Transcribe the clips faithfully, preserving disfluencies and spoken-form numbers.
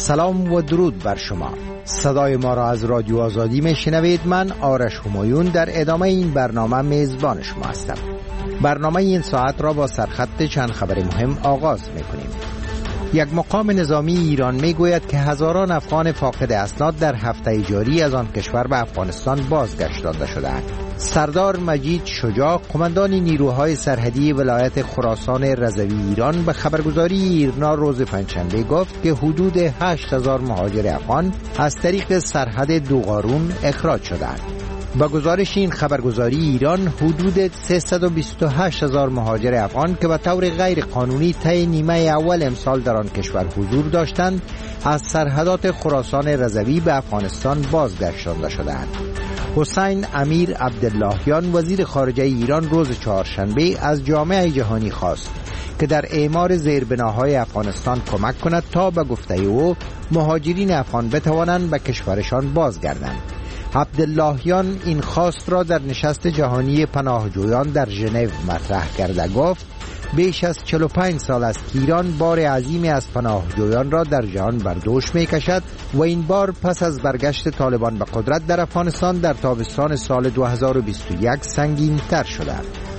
سلام و درود بر شما. صدای ما را از رادیو آزادی میشنوید. من آرش همایون در ادامه این برنامه میزبان شما هستم. برنامه این ساعت را با سرخط چند خبر مهم آغاز میکنیم. یک مقام نظامی ایران میگوید که هزاران افغان فاقد اسناد در هفته جاری از آن کشور به افغانستان بازگشتانده شده‌اند. سردار مجید شجاع، قماندان نیروهای سرحدی ولایت خراسان رضوی ایران، به خبرگزاری ایرنا روز پنجشنبه گفت که حدود هشت هزار مهاجر افغان از طریق سرحد دوغارون اخراج شدند. با گزارش این خبرگزاری ایران، حدود سیصد و بیست و هشت هزار مهاجر افغان که به طور غیر قانونی طی نیمه اول امسال در آن کشور حضور داشتند، از سرحدات خراسان رضوی به افغانستان بازگشتانده شدند. حسین امیر عبداللهیان، وزیر خارجه ایران، روز چهارشنبه از جامعه جهانی خواست که در اعمار زیربناهای افغانستان کمک کند تا به گفته او مهاجرین افغان بتوانند به کشورشان بازگردند. عبداللهیان این خواست را در نشست جهانی پناهجویان در ژنو مطرح کرده گفت بیش از چهل و پنج سال است که ایران بار عظیمی از پناهجویان را در جهان بر دوش می کشد و این بار پس از برگشت طالبان به قدرت در افغانستان در تابستان سال دو هزار و بیست و یک سنگین تر شده.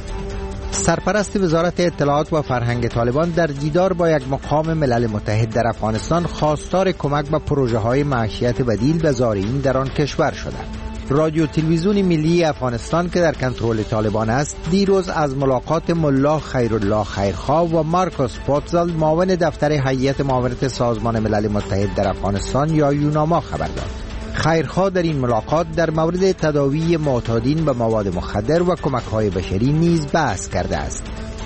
سرپرست وزارت اطلاعات و فرهنگ طالبان در دیدار با یک مقام ملل متحد در افغانستان خواستار کمک به پروژه های معیشت بدیل به زائرین در آن کشور شده. رادیو تلویزیون ملی افغانستان که در کنترل طالبان است، دیروز از ملاقات ملا خیرالله خیرخواه و مارکوس پوتزل، معاون دفتر هیئت معاونت سازمان ملل متحد در افغانستان یا یوناما خبر داد. خیرخواه در این ملاقات در مورد تداوی معتادین به مواد مخدر و کمک‌های بشری نیز بحث کرده است.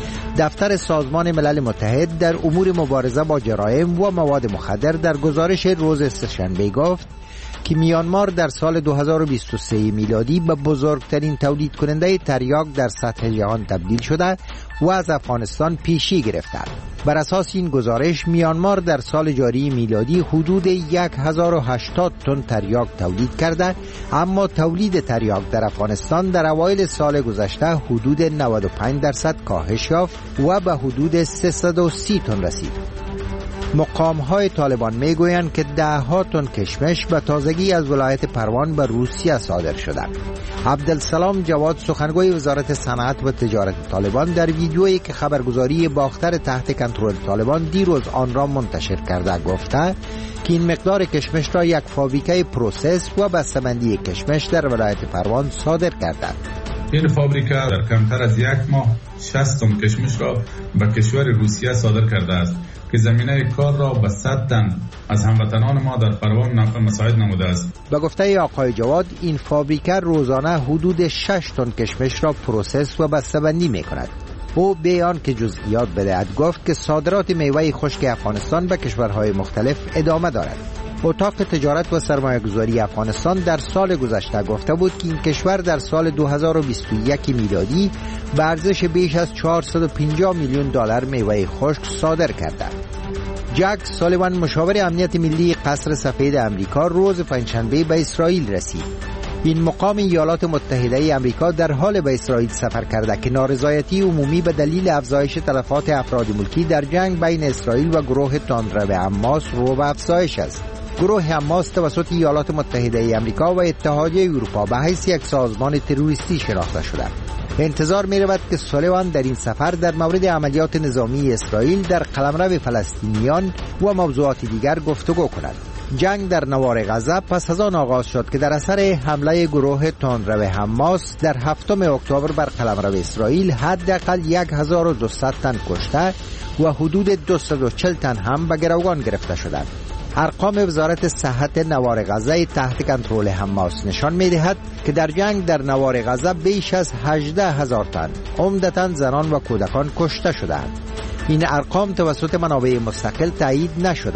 دفتر سازمان ملل متحد در امور مبارزه با جرایم و مواد مخدر در گزارش روز سه‌شنبه گفت که میانمار در سال دو هزار و بیست و سه میلادی به بزرگترین تولید کننده تریاک در سطح جهان تبدیل شده و از افغانستان پیشی گرفته. بر اساس این گزارش میانمار در سال جاری میلادی حدود هزار و هشتاد تن تریاک تولید کرده، اما تولید تریاک در افغانستان در اوایل سال گذشته حدود نود و پنج درصد کاهش یافت و به حدود سیصد و سی تن رسید. مقام‌های طالبان میگویند که ده ها تن کشمش به تازگی از ولایت پروان به روسیه صادر شده. عبدالسلام جواد، سخنگوی وزارت صنعت و تجارت طالبان، در ویدیویی که خبرگزاری باختر تحت کنترل طالبان دیروز آن را منتشر کرده گفته که این مقدار کشمش را یک فابریکه پروسس و بسته‌بندی کشمش در ولایت پروان صادر کرده. این فابریکه در کمتر از یک ماه شصت تن کشمش را به کشور روسیه صادر کرده است که زمینه کار را به صد تن از هموطنان ما در پروان مساعد نموده است. به گفته آقای جواد، این فابریکه روزانه حدود شش تن کشمش را پروسس و بسته‌بندی می‌کند. او بیان که جزئیات بدهد گفت که صادرات میوه خشک افغانستان به کشورهای مختلف ادامه دارد. اتاق تجارت و سرمایه‌گذاری افغانستان در سال گذشته گفته بود که این کشور در سال دو هزار و بیست و یک میلادی به ارزش بیش از چهارصد و پنجاه میلیون دلار میوه خشک صادر کرده. جک سالیوان، مشاور امنیت ملی قصر سفید آمریکا، روز پنجشنبه به اسرائیل رسید. این مقام ایالات متحده آمریکا در حال به اسرائیل سفر کرده که نارضایتی عمومی به دلیل افزایش تلفات افراد ملکی در جنگ بین اسرائیل و گروه تندرو حماس رو به افزایش است. گروه حماس توسط ایالات متحده آمریکا و اتحادیه اروپا به حیث یک سازمان تروریستی شناخته شده. انتظار می رود که سالیوان در این سفر در مورد عملیات نظامی اسرائیل در قلمرو فلسطینیان و موضوعات دیگر گفتگو کند. جنگ در نوار غزه پس از آن آغاز شد که در اثر حمله گروه تندرو حماس در هفتم اکتبر بر قلمرو اسرائیل حداقل هزار و دویست تن کشته و حدود دویست و چهل تن هم به گروگان گرفته شدند. ارقام وزارت صحت نوار غزه تحت کنترل حماس نشان می‌دهد که در جنگ در نوار غزه بیش از هجده هزار تن عمدتاً زنان و کودکان کشته شدند. این ارقام توسط منابع مستقل تایید نشده.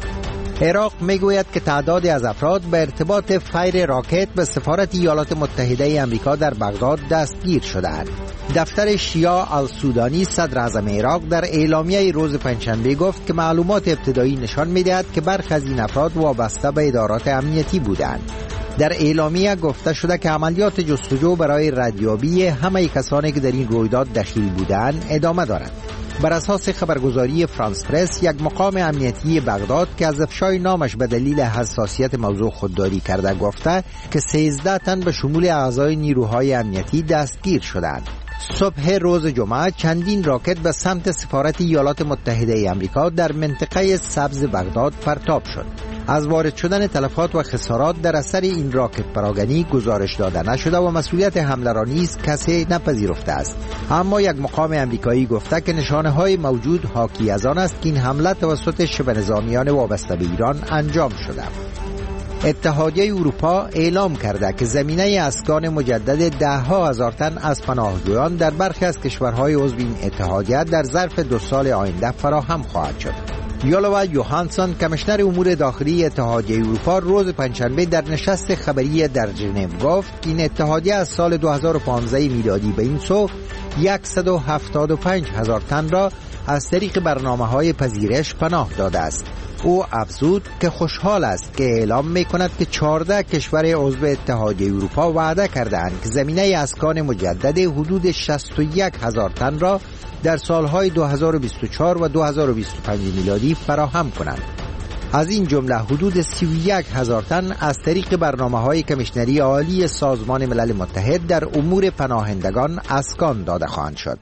عراق میگوید که تعدادی از افراد به ارتباط فیر راکت به سفارت ایالات متحده آمریکا در بغداد دستگیر شدند. دفتر شیعه السودانی صدر اعظم عراق در اعلامیه روز پنجشنبه گفت که معلومات ابتدایی نشان می‌دهد که برخی از این افراد وابسته به ادارات امنیتی بودند. در اعلامیه گفته شده که عملیات جستجو برای ردیابی همه کسانی که در این رویداد دخیل بودند ادامه دارد. بر اساس خبرگزاری فرانس پرس، یک مقام امنیتی بغداد که از افشای نامش به دلیل حساسیت موضوع خودداری کرده گفته که سیزده تن به شمول اعضای نیروهای امنیتی دستگیر شدند. صبح روز جمعه چندین راکت به سمت سفارت ایالات متحده آمریکا در منطقه سبز بغداد پرتاب شد. از وارد شدن تلفات و خسارات در اثر این راکت پراگنی گزارش داده نشده و مسئولیت حمله را نیز کسی نپذیرفته است. اما یک مقام آمریکایی گفته که نشانه های موجود حاکی از آن است که این حمله توسط شبه نظامیان وابسته به ایران انجام شده. اتحادیه اروپا اعلام کرده که زمینه اسکان مجدد ده ها هزار تن از پناهجویان در برخی از کشورهای عضو این اتحادیه در ظرف دو سال آینده فراهم خواهد شد. یولوا یوهانسون کمیشنر امور داخلی اتحادیه اروپا روز پنجشنبه در نشست خبری در ژنو گفت که این اتحادیه از سال دو هزار و پانزده میلادی به این سو صد و هفتاد و پنج هزار تن را از طریق برنامه‌های پذیرش پناه داده است. او افزود که خوشحال است که اعلام می‌کند که چهارده کشور عضو اتحادیه اروپا وعده کرده‌اند که زمینه اسکان مجدد حدود شصت و یک هزار تن را در سالهای دو هزار و بیست و چهار و دو هزار و بیست و پنج میلادی فراهم کنند. از این جمله حدود سی و یک هزار تن از طریق برنامه‌های کمیشنری عالی سازمان ملل متحد در امور پناهندگان اسکان داده خواهند شد.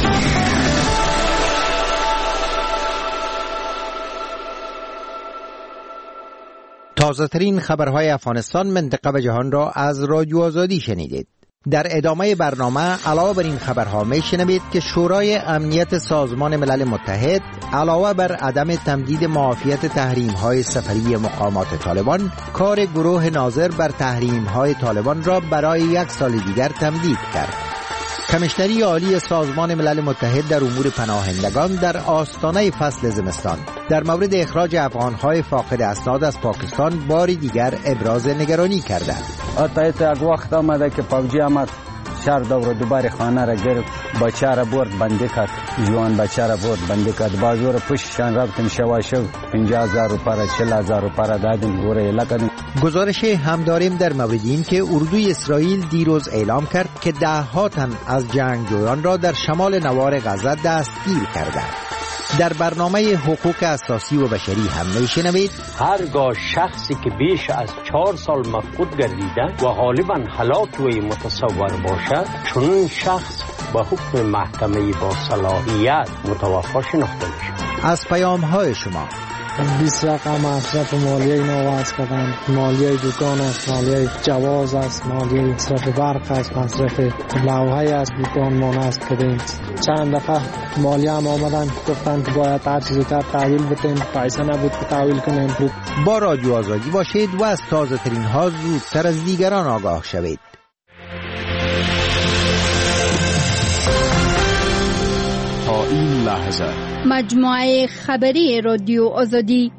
تازه ترین خبرهای افغانستان، منطقه و جهان را از رادیو آزادی شنیدید. در ادامه برنامه علاوه بر این خبرها می شنوید که شورای امنیت سازمان ملل متحد علاوه بر عدم تمدید معافیت تحریم‌های سفری مقامات طالبان، کار گروه ناظر بر تحریم‌های طالبان را برای یک سال دیگر تمدید کرد. کمیشنری عالی سازمان ملل متحد در امور پناهندگان در آستانه فصل زمستان در مورد اخراج افغان‌های فاقد اسناد از پاکستان باری دیگر ابراز نگرانی کرده. البته یک وقت آمده که پاوجی آمد شهر دور دوباره خانه را گرفت، بچه را برد بنده کرد، جوان بچه را برد بنده کرد، بازو را پشتشان رفتیم شواشو پنجاه هزار روپیه را چهل هزار روپیه را دادیم گوره ایله کردیم. گزارش هم داریم در مورد این که اردوی اسرائیل دیروز اعلام کرد که ده ها تن از جنگجویان را در شمال نوار غزه دستگیر کرده. در برنامه حقوق اساسی و بشری هم میشنوید هرگاه شخصی که بیش از چهار سال مفقود گردیده و غالبا هلاک وی متصور باشد، چون شخص به حکم محکمه با صلاحیت متوفی شناخته میشود. از پیام های شما بیست رقم مصرف مالیه اینا وضع کردن، مالیه دکان است، مالیه جواز است، مالیه مصرف برق است، مصرف لوحه است، دکان ما نصب کردیم. چند دفعه مالیه هم آمدن گفتن که باید هر چیز زودتر تحویل بتیم، پیسه نبود که تحویل کنیم. با رادیو آزادی باشید و از تازه ترین ها زودتر از دیگران آگاه شوید. تا این لحظه مجموعه خبری رادیو آزادی.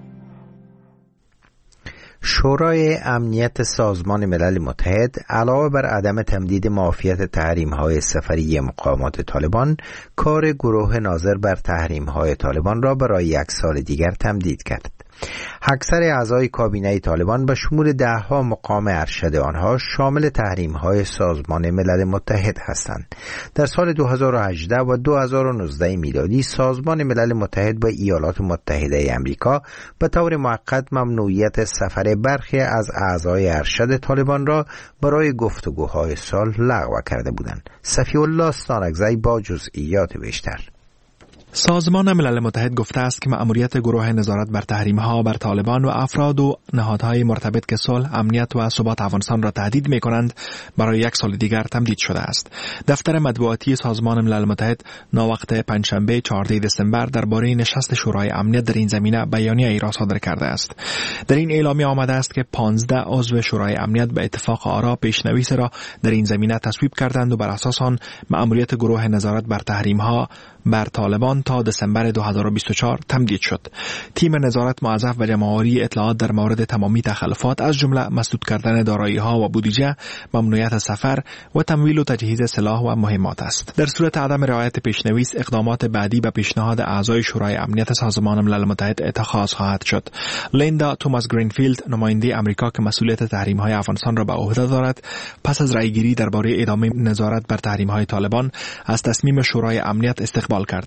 شورای امنیت سازمان ملل متحد علاوه بر عدم تمدید معافیت تحریم‌های سفری مقامات طالبان، کار گروه ناظر بر تحریم‌های طالبان را برای یک سال دیگر تمدید کرد. اکثر اعضای کابینه طالبان به شمول ده ها مقام ارشد آنها شامل تحریم‌های سازمان ملل متحد هستند. در سال دو هزار و هجده و دو هزار و نوزده میلادی سازمان ملل متحد با ایالات متحده آمریکا به طور موقت ممنوعیت سفر برخی از اعضای ارشد طالبان را برای گفتگوهای صلح لغو کرده بودند. صفی الله ستانکزی با جزئیات بیشتر. سازمان ملل متحد گفته است که مأموریت گروه نظارت بر تحریم‌ها بر طالبان و افراد و نهادهای مرتبط که صلح، امنیت و ثبات افغانستان را تهدید می‌کنند برای یک سال دیگر تمدید شده است. دفتر مطبوعاتی سازمان ملل متحد ناوقت پنجشنبه چهاردهم دسامبر درباره نشست شورای امنیت در این زمینه بیانیه ای را صادر کرده است. در این اعلامیه آمده است که پانزده عضو شورای امنیت به اتفاق آرا پیشنویس را در این زمینه تصویب کردند و بر اساس آن مأموریت گروه نظارت بر تحریم‌ها بر طالبان تا دسامبر دو هزار و بیست و چهار تمدید شد. تیم نظارت موظف و جمع‌آوری اطلاعات در مورد تمامی تخلفات از جمله مسدود کردن دارایی‌ها و بودجه، ممنوعیت سفر و تمویل و تجهیز سلاح و مهمات است. در صورت عدم رعایت پیشنویس، اقدامات بعدی به پیشنهاد اعضای شورای امنیت سازمان ملل متحد اتخاذ خواهد شد. لیندا توماس گرینفیلد، نماینده آمریکا که مسئولیت تحریم‌های افغانستان را به عهده دارد، پس از رأیگیری درباره ادامه نظارت بر تحریم‌های طالبان از تصمیم شورای امنیت استقبال کرد و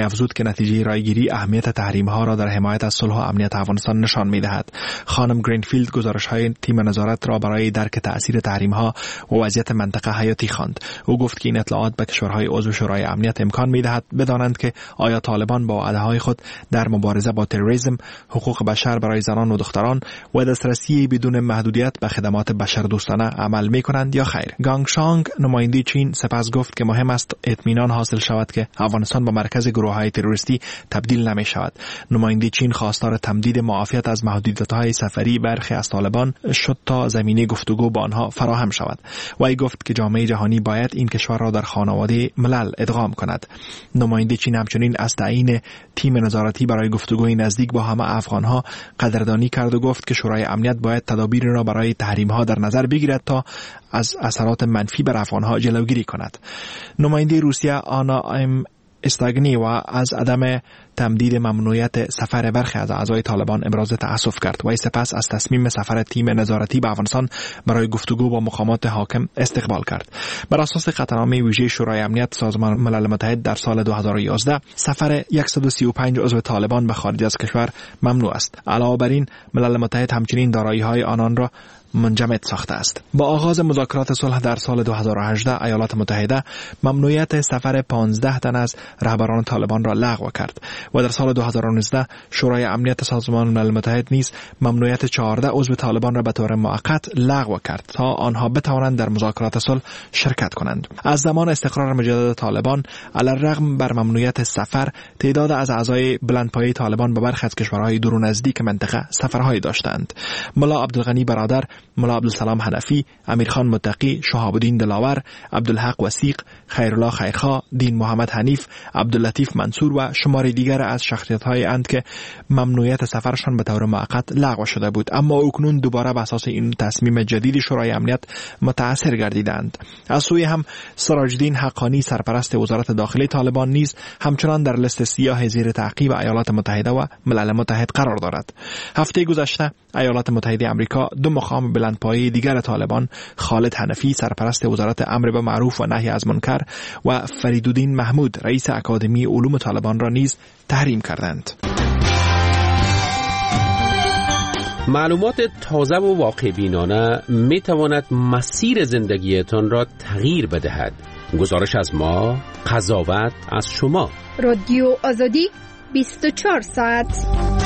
افزود که نتیجه رایگیری اهمیت تحریم‌ها را در حمایت از صلح و امنیت افغانستان نشان می‌دهد. خانم گرینفیلد گزارش‌های تیم نظارت را برای درک تأثیر تحریم‌ها و وضعیت منطقه حیاتی خواند. او گفت که این اطلاعات به کشورهای عضو شورای امنیت امکان می‌دهد بدانند که آیا طالبان با وعده‌های خود در مبارزه با تروریسم، حقوق بشر برای زنان و دختران و دسترسی بدون محدودیت به خدمات بشردوستانه عمل می‌کنند یا خیر. گانگ شانگ نماینده چین سپس گفت که مهم است اطمینان حاصل شود که افغانستان به مرکز گروه‌های تروریستی تبدیل نمی‌شود. نماینده چین خواستار تمدید معافیت از محدودیت‌های سفری برخی از طالبان شد تا زمینه گفتگو با آنها فراهم شود. وی گفت که جامعه جهانی باید این کشور را در خانواده ملل ادغام کند. نماینده چین همچنین از تعیین تیم نظارتی برای گفتگوی نزدیک با همه افغان‌ها قدردانی کرد و گفت که شورای امنیت باید تدابیر را برای تحریم‌ها در نظر بگیرد تا از اثرات منفی بر افغان‌ها جلوگیری کند. نماینده روسیه آنا ام استاگنی و از عدم تمدید ممنوعیت سفر برخی از اعضای طالبان ابراز تأسف کرد و سپس از تصمیم سفر تیم نظارتی به افغانستان برای گفتگو با مقامات حاکم استقبال کرد. بر اساس قطعنامه ویژه شورای امنیت سازمان ملل متحد در سال دو هزار و یازده سفر صد و سی و پنج عضو طالبان به خارج از کشور ممنوع است. علاوه بر این ملل متحد همچنین دارایی‌های آنان را منجمد ساخته است. با آغاز مذاکرات صلح در سال دو هزار و هجده ایالات متحده ممنوعیت سفر پانزده تن از رهبران طالبان را لغو کرد و در سال دو هزار و نوزده شورای امنیت سازمان ملل متحد نیز ممنوعیت چهارده عضو طالبان را به طور موقت لغو کرد تا آنها بتوانند در مذاکرات صلح شرکت کنند. از زمان استقرار مجدد طالبان علی‌الرغم بر ممنوعیت سفر تعداد از اعضای بلندپایه طالبان به برخی از کشورهای دور و نزدیک منطقه سفرهایی داشتند. ملا عبدالغنی برادر، ملا عبدالسلام حنفی، امیرخان متقی، شهاب الدین دلاور، عبدالحق وثیق، خیرالله خیرخواه، دین محمد حنیف، عبداللطیف منصور و شمار دیگر از شخصیت‌های اند که ممنوعیت سفرشان به طور موقت لغو شده بود، اما اکنون دوباره به اساس این تصمیم جدید شورای امنیت متأثر گردیدند. از سوی هم سراج الدین حقانی سرپرست وزارت داخلی طالبان نیز همچنان در لیست سیاه زیر تعقیب ایالات متحده و ملل متحد قرار دارد. هفته گذشته ایالات متحده آمریکا دو مقام بلندپایه دیگر طالبان، خالد حنفی سرپرست وزارت امر به معروف و نهی از منکر و فریدالدین محمود رئیس اکادمی علوم طالبان را نیز تحریم کردند. معلومات تازه و واقع بینانه می تواند مسیر زندگیتان را تغییر بدهد. گزارش از ما، قضاوت از شما. رادیو آزادی بیست و چهار ساعت.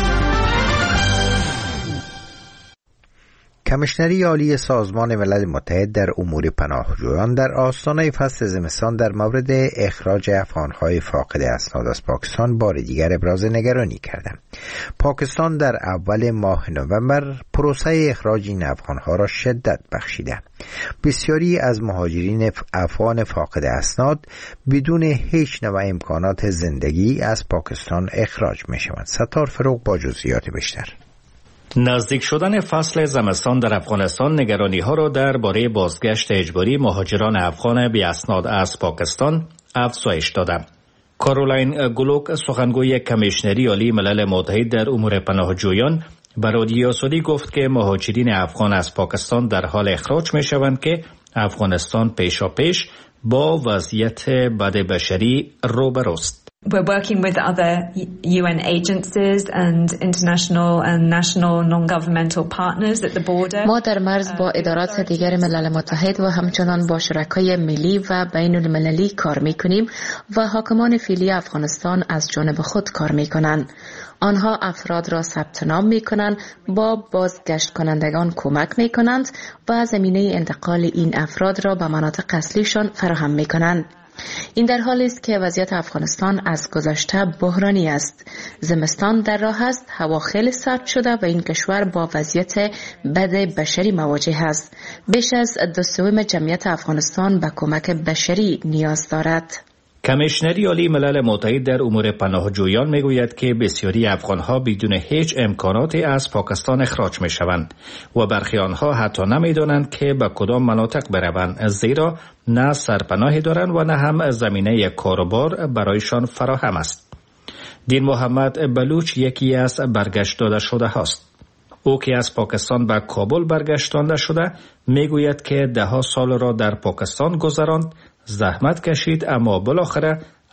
کمیشنری عالی سازمان ملل متحد در امور پناهجویان در آستانه فصل زمستان در مورد اخراج افغان‌های فاقد اسناد از پاکستان بار دیگر ابراز نگرانی کردند. پاکستان در اول ماه نوامبر پروسه اخراج این افغان‌ها را شدت بخشیده. بسیاری از مهاجرین افغان فاقد اسناد بدون هیچ نوع امکانات زندگی از پاکستان اخراج می‌شوند. ستار فروغ با جزئیات بیشتر. نزدیک شدن فصل زمستان در افغانستان نگرانی ها را درباره بازگشت اجباری مهاجران افغان بی اسناد از پاکستان افزایش داده. کارولین گلوک سخنگوی کمیشنری عالی ملل متحد در امور پناهجویان به رادیو آزادی گفت که مهاجرین افغان از پاکستان در حال اخراج می شوند که افغانستان پیشاپیش با وضعیت بد بشری روبروست. We're working with other U N agencies and international and national non-governmental partners at the border. ما در مرز با ادارات دیگر ملل متحد و همچنان با شرکای ملی و بین المللی کار می‌کنیم و حاکمان فعلی افغانستان از جانب خود کار می‌کنند. آنها افراد را ثبت نام می‌کنند، با بازگشت کنندگان کمک می‌کنند و زمینه انتقال این افراد را به مناطق اصلیشان فراهم می‌کنند. این در حالی است که وضعیت افغانستان از گذشته بحرانی است. زمستان در راه است، هوا خیلی سرد شده و این کشور با وضعیت بد بشری مواجه است. بیش از دو سوم جمعیت افغانستان به کمک بشری نیاز دارد. کمیشنری عالی ملل متحد در امور پناهجویان میگوید که بسیاری افغانها بدون هیچ امکاناتی از پاکستان اخراج میشوند و برخی آنها حتی نمیدانند که به کدام مناطق بروند، زیرا نه سرپناهی دارند و نه هم زمینه کاروبار برایشان فراهم است. دین محمد بلوچ یکی از برگشت داده شده هاست. او که از پاکستان به کابل برگشتانده شده میگوید که ده ها سال را در پاکستان گذراند، زحمت کشید، اما بالاخره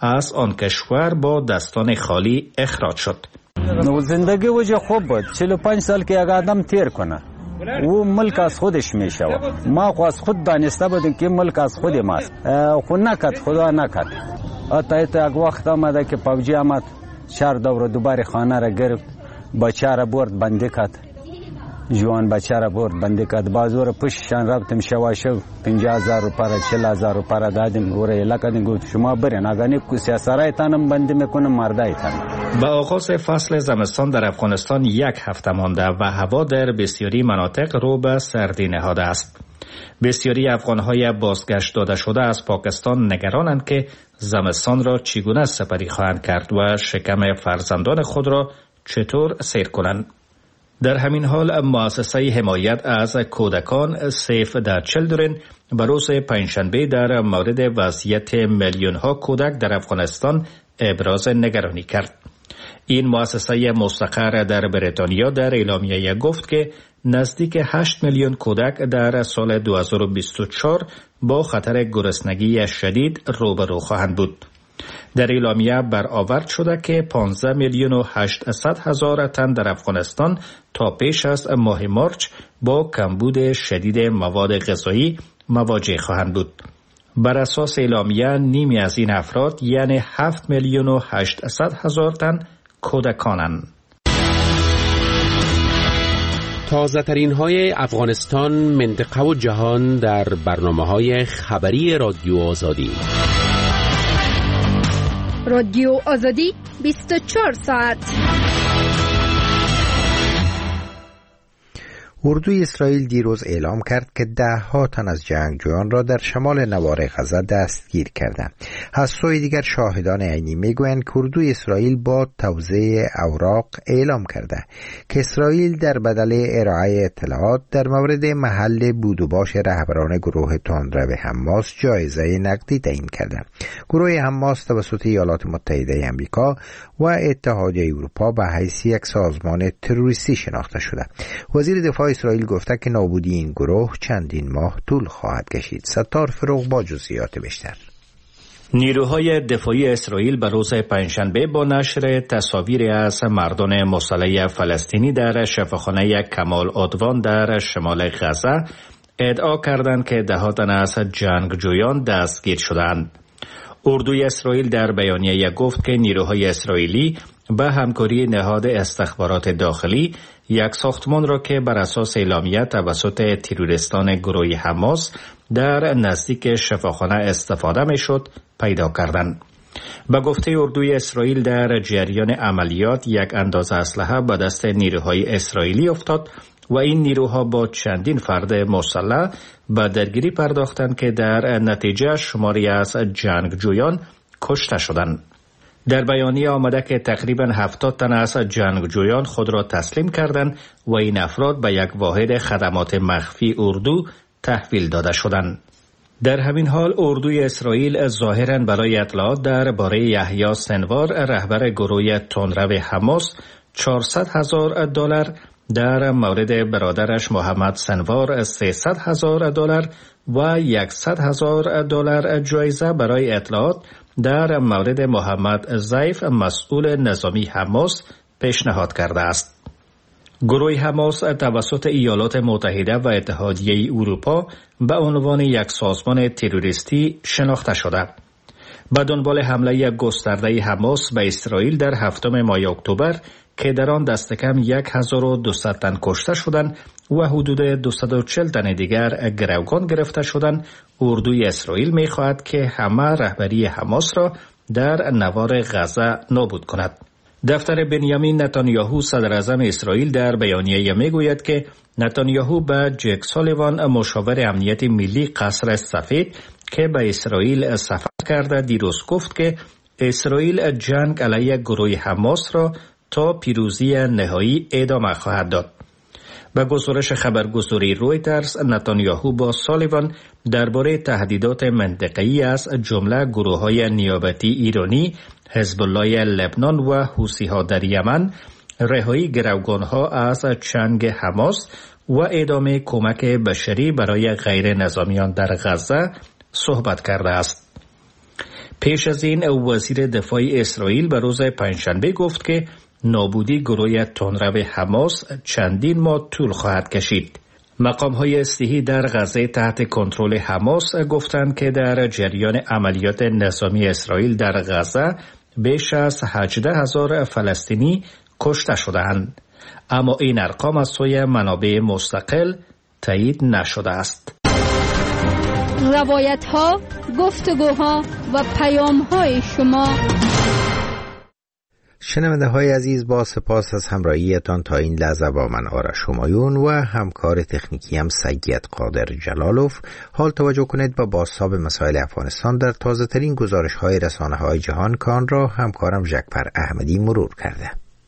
از آن کشور با دستان خالی اخراج شد. زندگی وجه خوب بود. چهل و پنج سال که یک آدم تیر کنه او ملک از خودش می شود. ما خو از خود دانسته بودیم که ملک از خود ماست، خو نکرد، خدا نکرد. حتی یک وقت آمده که فوجی آمد چهار دور دوباره خانه را گرفت، بچه را برد بنده کرد، جوان بچه را برد بنده کرد. بازور پشتشان رفتم شواشو پنجاه هزار روپیه چهل هزار روپیه دادیم، گوره ایلا کردیم، گفت شما برین اگه سیاسرایتانم بنده میکنم مردایتان. با آغاز فصل زمستان در افغانستان یک هفته مانده و هوا در بسیاری مناطق رو به سردی نهاده است. بسیاری افغانهای بازگشت داده شده از پاکستان نگرانند که زمستان را چگونه سپری خواهند کرد و شکم فرزندان خود را چطور سیر کنند. در همین حال مؤسسه حمایت از کودکان سیف د چیلدرن به روز پنجشنبه در مورد وضعیت میلیون ها کودک در افغانستان ابراز نگرانی کرد. این مؤسسه مستقر در بریتانیا در اعلامیه گفت که نزدیک هشت میلیون کودک در سال دو هزار و بیست و چهار با خطر گرسنگی شدید روبرو خواهند بود. در اعلامیه برآورد شده که پانزده میلیون و هشتصد هزار تن در افغانستان تا پیش از ماه مارچ با کمبود شدید مواد غذایی مواجه خواهند بود. بر اساس اعلامیه نیمی از این افراد یعنی هفت میلیون و هشتصد هزار تن کودکانند. تازه ترین های افغانستان، منطقه و جهان در برنامه های خبری رادیو آزادی. رادیو آزادی بیست و چهار ساعت. اردوی اسرائیل دیروز اعلام کرد که ده ها تن از جنگجویان را در شمال نوار غزه دستگیر کرده. از سوی دیگر شاهدان عینی میگویند که اردوی اسرائیل با توزیع اوراق اعلام کرده که اسرائیل در بدل ارائه اطلاعات در مورد محل بود و باش رهبران گروه تندرو حماس جایزه نقدی تعیین کرده. گروه حماس توسط ایالات متحده آمریکا و اتحادیه اروپا به حیث یک سازمان تروریستی شناخته شده. وزیر دفاع اسرائیل گفته که نابودی این گروه چندین ماه طول خواهد کشید. ستار فروغ با جزئیات بیشتر. نیروهای دفاعی اسرائیل به روز پنجشنبه با نشر تصاویری از مردان مسلح فلسطینی در شفاخانه کمال عدوان در شمال غزه ادعا کردند که ده تن از جنگجویان دستگیر شدند. اردوی اسرائیل در بیانیه گفت که نیروهای اسرائیلی به همکاری نهاد استخبارات داخلی یک ساختمان را که بر اساس اعلامیه توسط تروریستان گروه حماس در نزدیک شفاخانه استفاده میشد پیدا کردند. به گفته اردوی اسرائیل در جریان عملیات یک اندازه اسلحه به دست نیروهای اسرائیلی افتاد و این نیروها با چندین فرد مسلح به درگیری پرداختند که در نتیجه شماری از جنگجویان کشته شدند. در بیانیه آمده که تقریباً هفتاد تن از جنگجویان خود را تسلیم کردند و این افراد به یک واحد خدمات مخفی اردو تحویل داده شدند. در همین حال اردوی اسرائیل ظاهراً برای اطلاعات درباره یحیی سنوار رهبر گروه تندرو حماس چهارصد هزار دلار، در مورد برادرش محمد سنوار سیصد هزار دلار و صد هزار دلار جایزه برای اطلاعات در مورد محمد زیف مسئول نظامی حماس پیشنهاد کرده است. گروه حماس توسط ایالات متحده و اتحادیه اروپا به عنوان یک سازمان تروریستی شناخته شده. به دنبال حمله گسترده حماس به اسرائیل در هفتم ماه اکتبر که در آن دست کم هزار و دویست تن کشته شدند و حدود دویست و چهل تن دیگر گروگان گرفته شدند، اردوی اسرائیل می‌خواهد که همه رهبری حماس را در نوار غزه نابود کند. دفتر بنیامین نتانیاهو صدر اعظم اسرائیل در بیانیه میگوید که نتانیاهو به جک سالیوان مشاور امنیت ملی قصر سفید که به اسرائیل سفر کرده دیروز گفت که اسرائیل جنگ علیه گروه حماس را تا پیروزی نهایی ادامه خواهد داد. به گزارش خبرگزاری رویترز، نتانیاهو با سالیوان درباره تهدیدات منطقه‌ای از جمله گروه‌های نیابتی ایرانی، حزب الله لبنان و حوثی‌ها در یمن، رهایی گروگان‌ها از چنگ حماس و ادامه کمک بشری برای غیر نظامیان در غزه صحبت کرده است. پیش از این وزیر دفاع اسرائیل به روز پنجشنبه گفت که نابودی گروه تندرو حماس چندین ماه طول خواهد کشید. مقام‌های اصلیحی در غزه تحت کنترل حماس گفتند که در جریان عملیات نظامی اسرائیل در غزه بیش از هجده هزار فلسطینی کشته شدند، اما این ارقام از سوی منابع مستقل تایید نشده است. روایت‌ها، گفتگوها و پیام‌های شما. شنونده های عزیز، با سپاس از همراهیتان تا این لحظه با من آرش همایون و همکار تکنیکی هم سید قادر جلالوف. حال توجه کنید با بازتاب مسائل افغانستان در تازه ترین گزارش های رسانه های جهان که آن را همکارم ژکپر احمدی مرور کرده.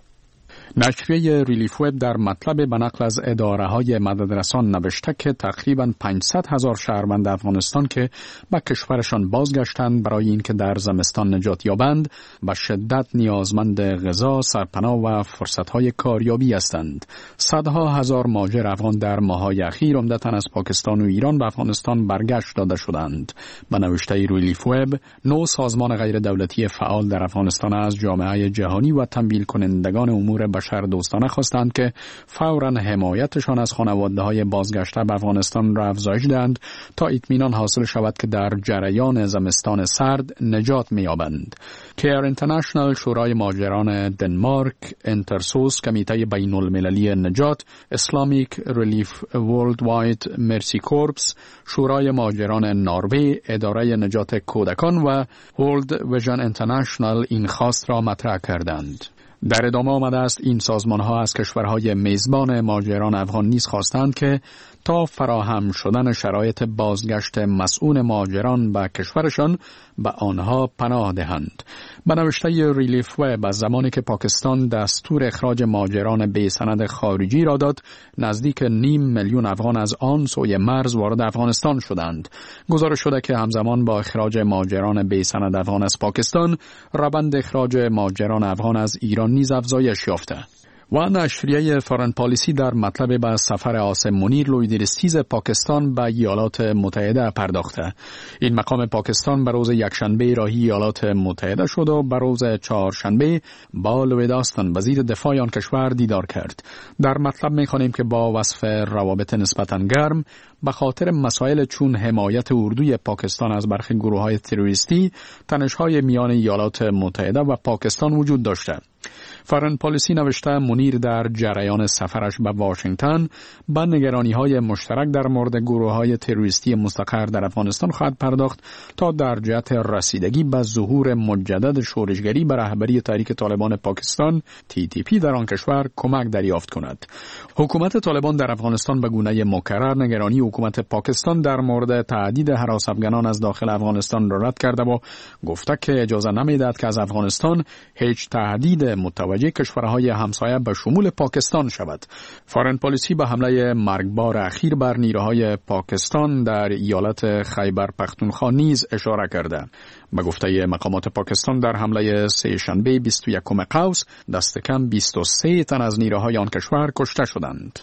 نشریه ریلیف وب در مطلب به نقل از اداره‌های مددرسان نوشته که تقریباً پانصد هزار شهروند افغانستان که به کشورشان بازگشتند برای اینکه در زمستان نجات یابند به شدت نیازمند غذا، سرپناه و فرصت‌های کاریابی هستند. صدها هزار مهاجر افغان در ماه‌های اخیر عمدتاً از پاکستان و ایران به افغانستان برگشت داده شدند. به نوشته ریلیف وب، نو سازمان غیر دولتی فعال در افغانستان از جامعه جهانی و تمویل کنندگان امور بشر دوستانه خواستند که فوراً حمایتشان از خانواده‌های بازگشته به افغانستان را افزایش دهند تا اطمینان حاصل شود که در جریان زمستان سرد نجات می‌یابند. کیر اینترنشنال، شورای مهاجران دنمارک، انترسوس، کمیته بین‌المللی نجات، اسلامیک ریلیف ورلد واید مرسی کورپس، شورای مهاجران نروژ، اداره نجات کودکان و ورلد ویژن اینترنشنال این خواست را مطرح کردند. در ادامه آمده است این سازمان‌ها از کشورهای میزبان مهاجران افغان نیز خواستند که تا فراهم شدن شرایط بازگشت مسئول مهاجران به کشورشان به آنها پناه دهند. به نوشته ریلیف وب، از زمانی که پاکستان دستور اخراج مهاجران بی سند خارجی را داد، نزدیک نیم میلیون افغان از آن سوی مرز وارد افغانستان شدند. گزارش شده که همزمان با اخراج مهاجران بی سند افغان از پاکستان، روند اخراج مهاجران افغان از ایران نیز افزایش یافته. و نشریه فارن پالیسی در مطلب به سفر عاصم منیر لویدرستیز پاکستان به ایالات متحده پرداخته. این مقام پاکستان به روز یکشنبه راهی ایالات متحده شد و به روز چهارشنبه با لوید آستن وزیر دفاع آن کشور دیدار کرد. در مطلب می‌خوانیم که با وصف روابط نسبتاً گرم به خاطر مسائل چون حمایت اردوی پاکستان از برخی گروه‌های تروریستی، تنش‌های میان ایالات متحده و پاکستان وجود داشته. فارن پالیسی نوشته منیر در جریان سفرش به واشنگتن به نگرانی‌های مشترک در مورد گروه‌های تروریستی مستقر در افغانستان خواهد پرداخت تا در جهت رسیدگی به ظهور مجدد شورشگری به رهبری تحریک طالبان پاکستان تی تی پی در آن کشور کمک دریافت کند. حکومت طالبان در افغانستان به گونه مکرر نگرانی حکومت پاکستان در مورد تهدید هراس افغانان از داخل افغانستان را رد کرده و گفته که اجازه نمی‌دهد که از افغانستان هیچ تهدید متوجه کشورهای همسایه به شمول پاکستان شود. فارن پالیسی به حمله مرگبار اخیر بر نیروهای پاکستان در ایالت خیبر پختونخوا نیز اشاره کرده. به گفته مقامات پاکستان در حمله سه شنبه بیست و یکم قوس دست کم بیست و سه تن از نیروهای آن کشور کشته شدند.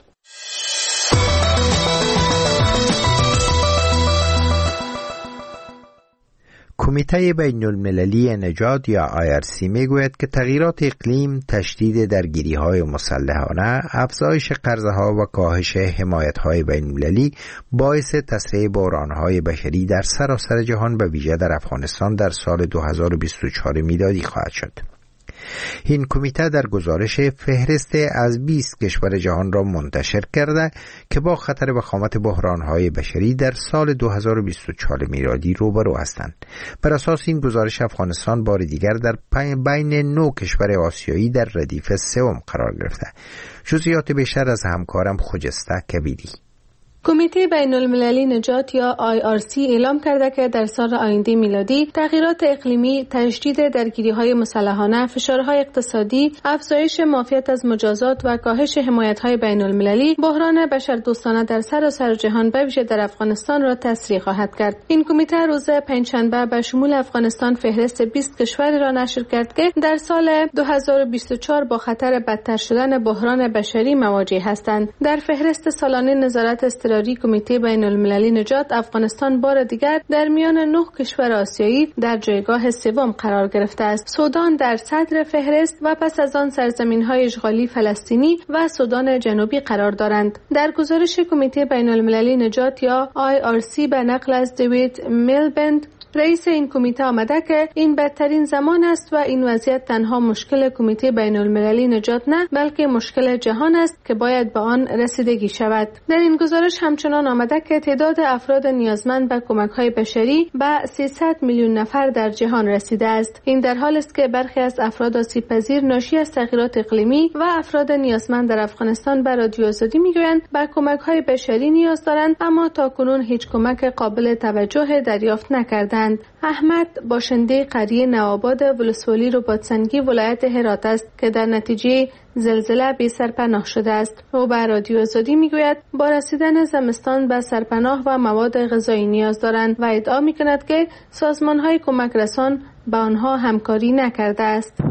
کمیته بین المللی نجات یا آی آر سی میگوید که تغییرات اقلیم، تشدید درگیری‌های مسلحانه، افزایش قرضه‌ها و کاهش حمایت‌های بین المللی باعث تسریع بحران‌های بشری در سراسر جهان به ویژه در افغانستان در سال دو هزار و بیست و چهار میلادی خواهد شد. این کمیته در گزارش فهرست از بیست کشور جهان را منتشر کرده که با خطر وخامت بحران‌های بشری در سال دو هزار و بیست و چهار میلادی روبرو هستند. بر اساس این گزارش افغانستان بار دیگر در بین نه کشور آسیایی در ردیف سوم قرار گرفته. جزئیات بیشتر از همکارم خجسته کبیری. کمیته بین المللی نجات یا آی آر سی اعلام کرده که در سال آینده میلادی تغییرات اقلیمی، تشدید درگیری‌های مسلحانه، فشارهای اقتصادی، افزایش معافیت از مجازات و کاهش حمایت‌های بین المللی بحران بشردوستانه در سراسر جهان به ویژه در افغانستان را تسریع خواهد کرد. این کمیته روز پنجشنبه به شمول افغانستان فهرست بیست کشور را نشر کرد که در سال دو هزار و بیست و چهار با خطر بدتر شدن بحران بشری مواجه هستند. در فهرست سالانه نظارت اضطراری کمیته بین المللی نجات افغانستان بار دیگر در میان نه کشور آسیایی در جایگاه سوم قرار گرفته است. سودان در صدر فهرست و پس از آن سرزمین‌های اشغالی فلسطینی و سودان جنوبی قرار دارند. در گزارش کمیته بین المللی نجات یا آی آر سی به نقل از دیوید میلبند رئیس این کمیته آمده که این بدترین زمان است و این وضعیت تنها مشکل کمیته بین المللی نجات نه بلکه مشکل جهان است که باید به آن رسیدگی شود. در این گزارش همچنان آمده که تعداد افراد نیازمند به کمک‌های بشری به سیصد میلیون نفر در جهان رسیده است. این در حالی است که برخی از افراد آسیب‌پذیر ناشی از تغییرات اقلیمی و افراد نیازمند در افغانستان به رادیو آزادی میگویند به کمک‌های بشری نیاز دارند اما تاکنون هیچ کمک قابل توجه دریافت نکردند. احمد باشنده قریه نوآباد ولسوالی رباطسنگی ولایت هرات است که در نتیجه زلزله بی سرپناه شده است. او به رادیو آزادی میگوید با رسیدن زمستان به سرپناه و مواد غذایی نیاز دارند و ادعا میکند که سازمان‌های کمک رسان با آنها همکاری نکرده است.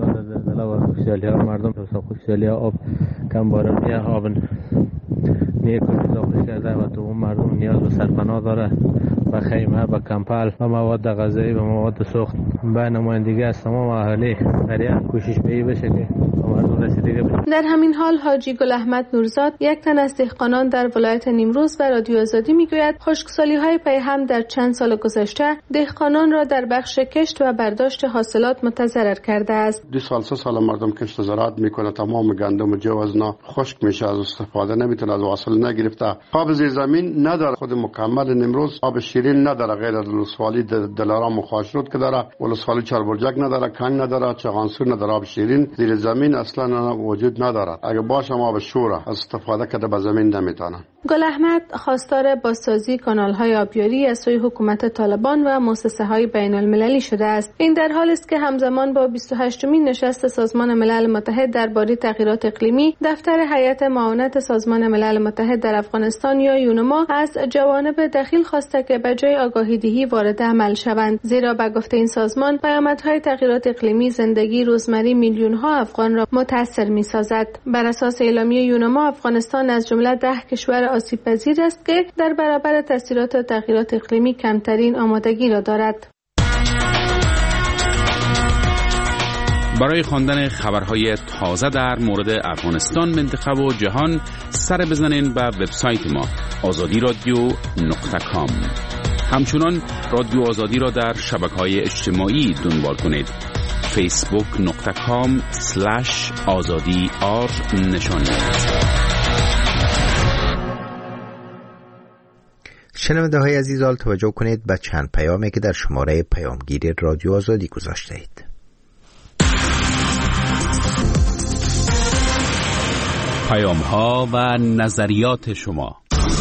مردم خوشحالی آب کم بارانی آب نیکو اضافه کرده و تو اون مردم نیاز به سرپناه داره و خیمه و کمپل و مواد غذایی و مواد سوخت. به نمایندگی از تمام اهالی در کوشش به بشه که مردم رسیدگی بشه. در همین حال حاجی گل احمد نورزاد یک تن از دهقانان در ولایت نیمروز و رادیو آزادی میگوید خشکسالی‌های پی هم در چند سال گذشته دهقانان را در بخش کشت و برداشت حاصلات متضرر کرده است. دو سال سه سال مردم کشت زراعت میکنه، تمام گندم و جو از نا خشک میشه، از استفاده نمیتونه، از حاصل نگرفته. آب زیر زمین نداره، خود مکمل نیمروز آب شیرین نداره غیر از ولسوالی دلارام و خاشرود که داره، ولسوالی چاربرجک نداره، کنگ نداره، چغانسور نداره. آب شیرین زیر زمین اصلا وجود نداره. اگه باشه آب شوره از استفاده کرده به زمین نمیتونه. گل احمد خواستار بازسازی کانال‌های آبیاری از سوی حکومت طالبان و مؤسسه‌های بین‌المللی شده است. این در حالی است که همزمان با بیست و هشتمین نشست سازمان ملل متحد درباره تغییرات اقلیمی، دفتر هیئت معاونت سازمان ملل متحد در افغانستان یا یونما از جوانب دخیل خواسته که به جای آگاهی‌دهی وارد عمل شوند، زیرا به گفته این سازمان پیامدهای تغییرات اقلیمی زندگی روزمره میلیون‌ها افغان را متاثر می‌سازد. بر اساس اعلامیه یونما افغانستان از جمله ده کشور آسیب پذیر است که در برابر تاثیرات تغییرات اقلیمی کمترین آمادگی را دارد. برای خواندن خبرهای تازه در مورد افغانستان، منطقه و جهان سر بزنین به وبسایت ما آزادی رادیو نقطه کام. همچنان رادیو آزادی را در شبکه‌های اجتماعی دنبال کنید. فیسبوک نقطه کام سلش آزادی آر نشان دهید. شنونده های عزیز، توجه کنید به چند پیامی که در شماره پیامگیر رادیو آزادی گذاشته اید. پیام ها و نظریات شما.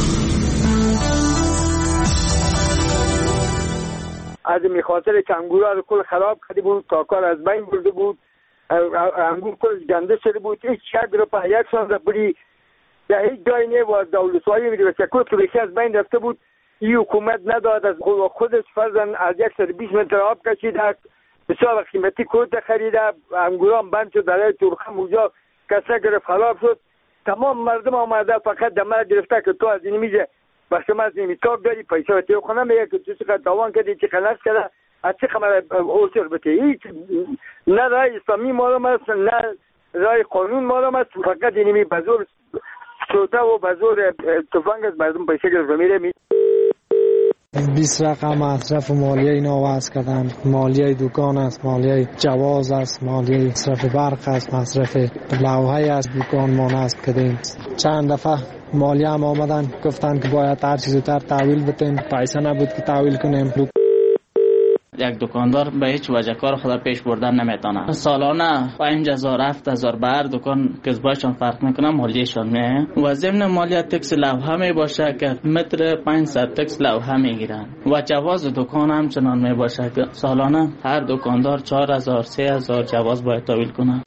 از میخاطر که انگورها رو کل خراب کرده بود، کاکار از بین برده بود، انگور کل گنده شده بود، هیچ شک رو په یک سال بری در هیچ جای نه و دولت‌های میگه که کل که از بین رفته بود. این حکومت نداد از خودش فرضاً از یک سر بیست متر آب کشید، بسیار قیمتی کود خریده، انگوران بند شد، درای تورخم اونجا کسا گرفت خراب شد. تمام مردم آمده فقط دمه گرفته که تو از این میزه بخش ما از این کار داری پیسه و تیو خانه میگه که تو چقدر دوان کردی، چه خلاص کرده، از چه خمر اوسر بته. هیچ نه رای اسلامی مالم است نه رای قانون مالم است، فقط این می بزرگ سوته و بزرگ تفنگ از مردم پیسه گرفت میره می بیست رقم مصرف مالیه اینا وضع کردن. مالیه دکان است، مالیه جواز است، مالیه مصرف برق است، مصرف لوحه است، دکان مان است کردیم. چند دفعه مالیه هم آمدن گفتن که باید هر چیزو تر تحویل بتیم، پیسه نبود که تحویل کنیم. یک دکاندار به هیچ وجه کار خود پیش بردن نمیتونه. سالانه پنج هزار هفت هزار به هر دکان کسبایشان فرق میکنه، مالیهشان میه و ضمن مالیه تکس لوحه می باشه که متر پانصد تکس لوحه میگیرن و جواز دکان هم چنان می باشه که سالانه هر دکاندار چهار هزار سه هزار جواز باید تحویل کنه.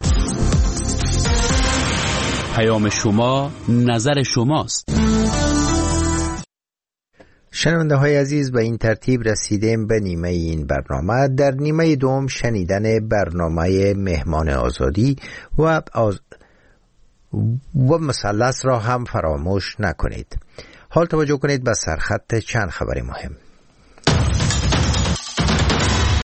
پیام شما نظر شماست. شنونده های عزیز، به این ترتیب رسیدیم به نیمه این برنامه. در نیمه دوم شنیدن برنامه مهمان آزادی و, آز... و مثلث را هم فراموش نکنید. حال توجه کنید به سرخط چند خبر مهم.